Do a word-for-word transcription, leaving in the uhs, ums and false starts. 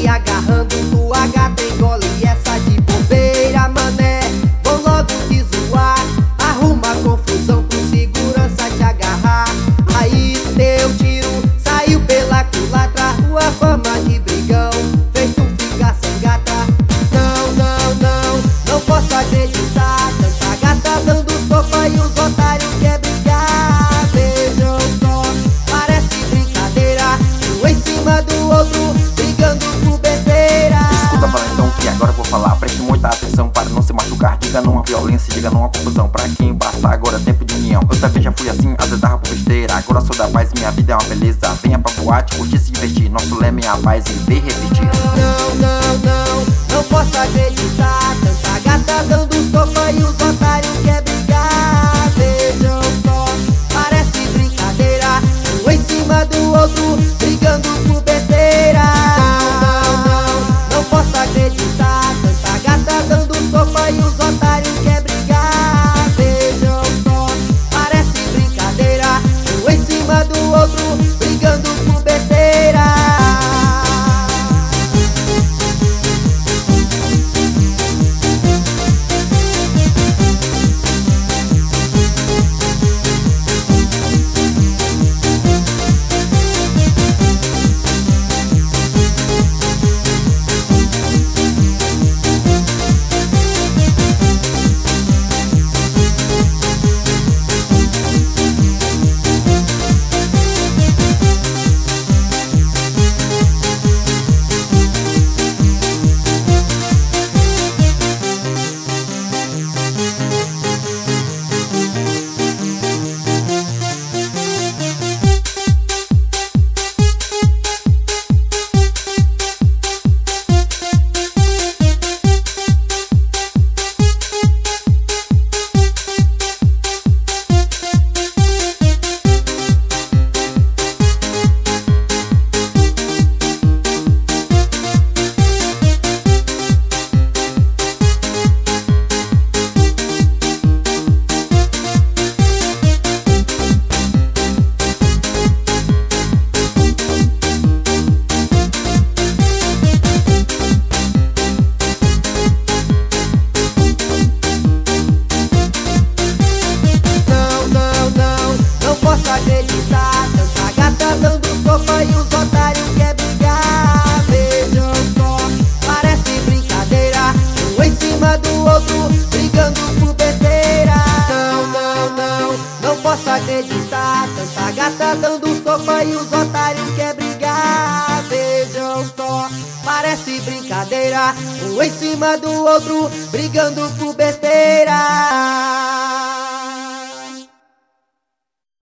se agarrando, tua gata engole essa de bobeira, mané. Vou logo te zoar, arruma confusão pro segurança te agarrar. Aí teu tiro saiu pela culatra, tua fama de brigão fez tu ficar sem gata. Não, não, não, não posso acreditar, tanta gata dando sopa e os otários quer brigar. Vejam só, parece brincadeira, um em cima do outro, brigando por besteira. Escuta, valentão, que agora eu vou falar. Preste muita atenção para não se machucar. Diga não à violência, diga não à confusão. Pra quem embaçar, agora é tempo de união. Eu também já fui assim, às vezes dava por besteira. Agora sou da paz, minha vida é uma beleza. Venha pra boate, curtir, se divertir. Nosso lema é a paz e ver repetir. Não, não, não, não posso acreditar, tanta gata dando sopa e os otários quer brigar. Vejam só, parece brincadeira, um em cima do outro, brigando por besteira. Não, não, não, não posso acreditar, tanta gata dando sopa e os otários quer brigar. Vejam só, parece brincadeira, um em cima do outro, brigando por besteira. Acreditar, tanta gata dando sopa e os otários quer brigar. Vejam só, parece brincadeira, um em cima do outro, brigando por besteira. Não, não, não, não posso acreditar, tanta gata dando sopa e os otários quer brigar. Vejam só, parece brincadeira, um em cima do outro, brigando por besteira.